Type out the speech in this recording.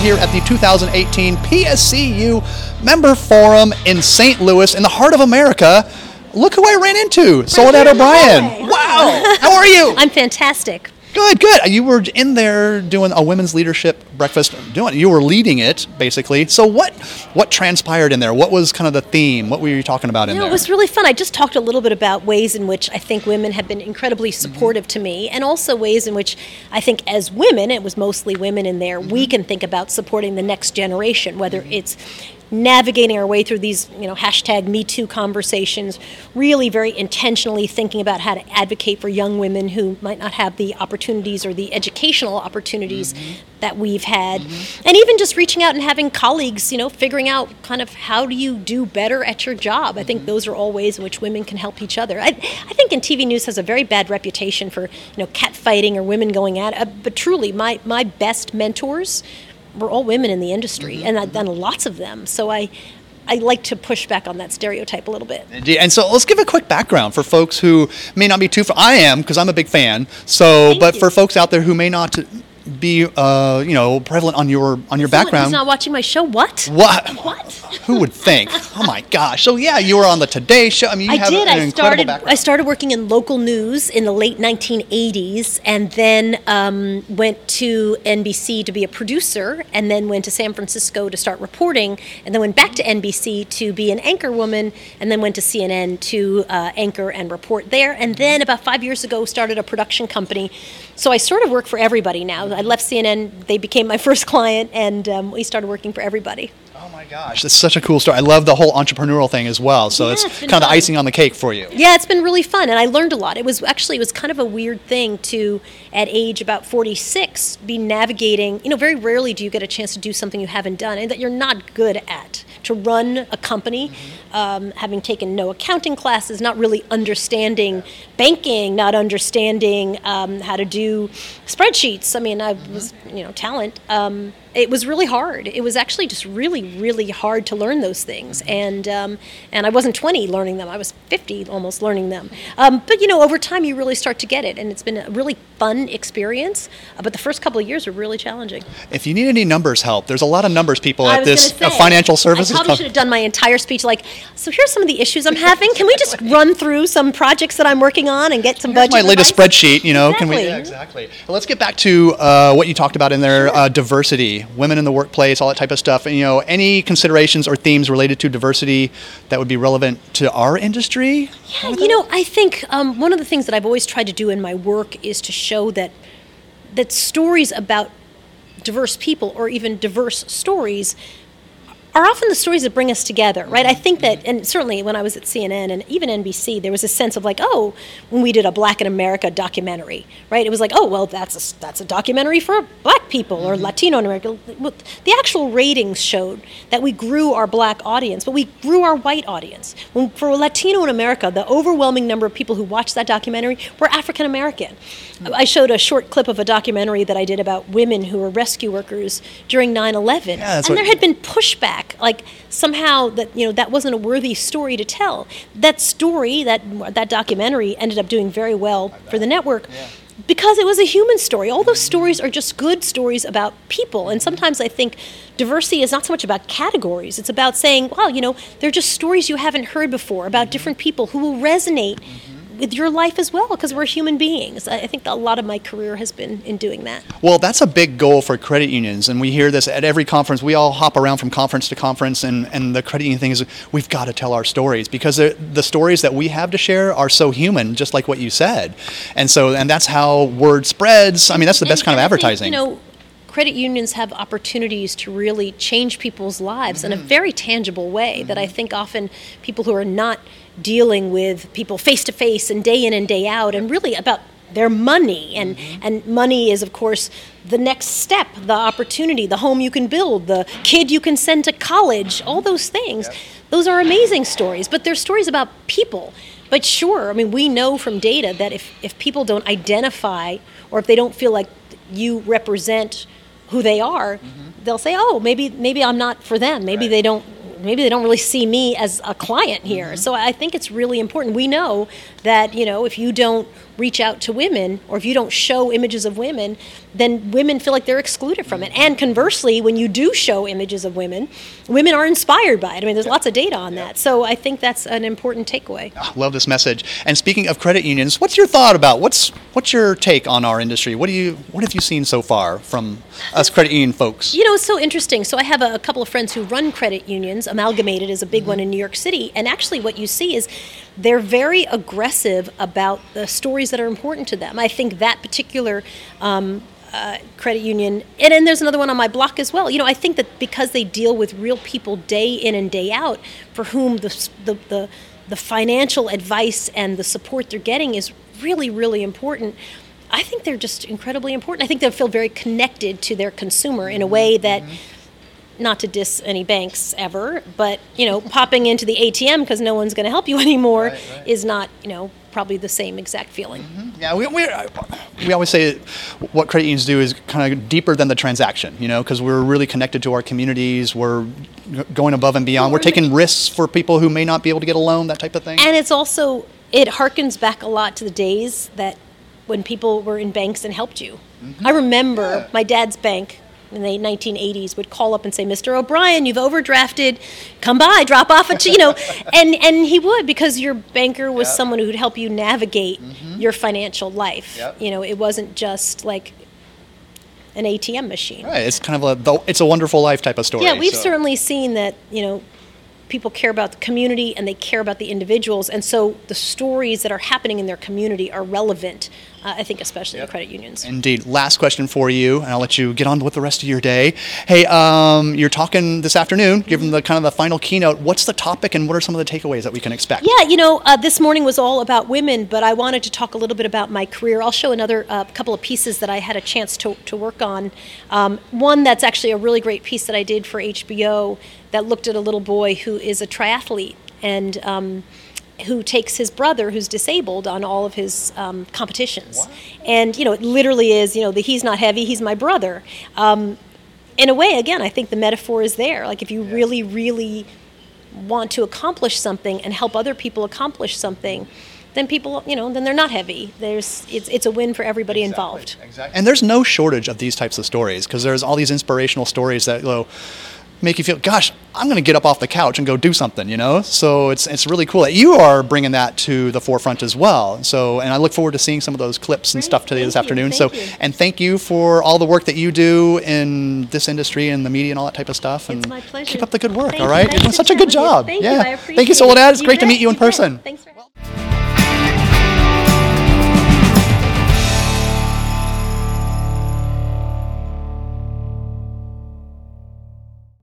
here at the 2018 PSCU Member Forum in St. Louis, in the heart of America. Look who I ran into, Soledad O'Brien. Hi. Wow, how are you? I'm fantastic. Good, good. You were in there doing a women's leadership breakfast. You were leading it, basically. So what transpired in there? What was kind of the theme? What were you talking about in there? It was really fun. I just talked a little bit about ways in which I think women have been incredibly supportive to me, and also ways in which I think as women, it was mostly women in there, we can think about supporting the next generation, whether it's navigating our way through these, hashtag Me Too conversations, really very intentionally thinking about how to advocate for young women who might not have the opportunities or the educational opportunities that we've had, and even just reaching out and having colleagues, figuring out kind of how do you do better at your job. I think those are all ways in which women can help each other. I think TV news has a very bad reputation for, catfighting or women going at it, but truly my best mentors were all women in the industry, and I've done lots of them. So I like to push back on that stereotype a little bit. And so let's give a quick background for folks who may not be too. I am, because I'm a big fan. So, Thank you. For folks out there who may not be, prevalent on your background. Who's not watching my show? What? What? Who would think? Oh my gosh! So yeah, you were on the Today Show. I mean, you have an incredible background. I started working in local news in the late 1980s, and then went to NBC to be a producer, and then went to San Francisco to start reporting, and then went back to NBC to be an anchor woman, and then went to CNN to anchor and report there, and then about 5 years ago started a production company. So I sort of work for everybody now. I left CNN, they became my first client, and we started working for everybody. Oh my gosh, that's such a cool story. I love the whole entrepreneurial thing as well. So it's kind of the icing on the cake for you. Yeah, it's been really fun, and I learned a lot. It was kind of a weird thing to, at age about 46, be navigating. Very rarely do you get a chance to do something you haven't done and that you're not good at. To run a company, having taken no accounting classes, not really understanding banking, not understanding how to do spreadsheets. I mean, I was, talent. It was really hard. It was actually just really, really hard to learn those things. And I wasn't 20 learning them. I was 50 almost learning them. But, over time you really start to get it. And it's been a really fun experience. But the first couple of years were really challenging. If you need any numbers help, there's a lot of numbers people at this say, financial services. I probably should have done my entire speech so here's some of the issues I'm having. Can we just run through some projects that I'm working on and get some budget my latest advice? spreadsheet, Exactly. Can we? Yeah, exactly. Well, let's get back to what you talked about in there, Sure. Diversity, women in the workplace, all that type of stuff. And, any considerations or themes related to diversity that would be relevant to our industry? Yeah, I think one of the things that I've always tried to do in my work is to show that stories about diverse people or even diverse stories are often the stories that bring us together, right? I think that, and certainly when I was at CNN and even NBC, there was a sense of when we did a Black in America documentary, right? It was that's a documentary for Black people or Latino in America. The actual ratings showed that we grew our Black audience, but we grew our white audience. For Latino in America, the overwhelming number of people who watched that documentary were African American. I showed a short clip of a documentary that I did about women who were rescue workers during 9/11, and there had been pushback, somehow that wasn't a worthy story to tell. That story, that documentary, ended up doing very well for the network. Yeah. Because it was a human story. All those stories are just good stories about people. And sometimes I think diversity is not so much about categories. It's about saying, wow, they're just stories you haven't heard before about different people who will resonate with your life as well, because we're human beings. I think a lot of my career has been in doing that. Well, that's a big goal for credit unions, and we hear this at every conference. We all hop around from conference to conference, and the credit union thing is we've got to tell our stories, because the stories that we have to share are so human, just like what you said. And that's how word spreads. I mean, that's the best kind of advertising. Credit unions have opportunities to really change people's lives in a very tangible way that I think often people who are not dealing with people face to face and day in and day out and really about their money and money is of course the next step, the opportunity, the home you can build, the kid you can send to college, all those things. Those are amazing stories, but they're stories about people. But sure, I mean, we know from data that if people don't identify or if they don't feel like you represent who they are, they'll say, oh, maybe I'm not for them. Maybe they don't maybe they don't really see me as a client here. So I think it's really important. We know that, if you don't reach out to women, or if you don't show images of women, then women feel like they're excluded from it. And conversely, when you do show images of women, women are inspired by it. I mean, there's lots of data on that. So I think that's an important takeaway. Love this message. And speaking of credit unions, what's your thought about what's your take on our industry? What have you seen so far from us credit union folks? It's so interesting. So I have a couple of friends who run credit unions. Amalgamated is a big one in New York City. And actually what you see is they're very aggressive about the stories that are important to them. I think that particular credit union, and there's another one on my block as well. I think that because they deal with real people day in and day out, for whom the financial advice and the support they're getting is really, really important. I think they're just incredibly important. I think they feel very connected to their consumer in a way that, not to diss any banks ever, but popping into the ATM because no one's going to help you anymore is not probably the same exact feeling. Yeah, we always say what credit unions do is kind of deeper than the transaction, because we're really connected to our communities. We're going above and beyond. We're taking risks for people who may not be able to get a loan, that type of thing. And it's also, it harkens back a lot to the days that when people were in banks and helped you. I remember my dad's bank in the 1980s would call up and say, "Mr. O'Brien, you've overdrafted. Come by, drop off a and he would, because your banker was someone who would help you navigate your financial life. It wasn't just like an ATM machine. Right. It's kind of it's a wonderful life type of story. Yeah, we've certainly seen that, people care about the community and they care about the individuals, and so the stories that are happening in their community are relevant, I think, especially in credit unions. Indeed. Last question for you, and I'll let you get on with the rest of your day. Hey, you're talking this afternoon, given the kind of the final keynote. What's the topic, and what are some of the takeaways that we can expect? Yeah, this morning was all about women, but I wanted to talk a little bit about my career. I'll show another couple of pieces that I had a chance to work on. One that's actually a really great piece that I did for HBO that looked at a little boy who is a triathlete and who takes his brother, who's disabled, on all of his competitions. Wow. And, it literally is, he's not heavy, he's my brother. In a way, again, I think the metaphor is there. Like, if you really, really want to accomplish something and help other people accomplish something, then people, then they're not heavy. It's a win for everybody involved. Exactly. And there's no shortage of these types of stories, because there's all these inspirational stories that, make you feel, gosh, I'm going to get up off the couch and go do something, So it's really cool that you are bringing that to the forefront as well. So, and I look forward to seeing some of those clips and stuff today this afternoon. And thank you for all the work that you do in this industry and the media and all that type of stuff. And it's my pleasure. Keep up the good work, all right? You're doing such a good job. Thank you. I appreciate it. Thank you, Soledad. It's great to meet you in person. Thanks for having me.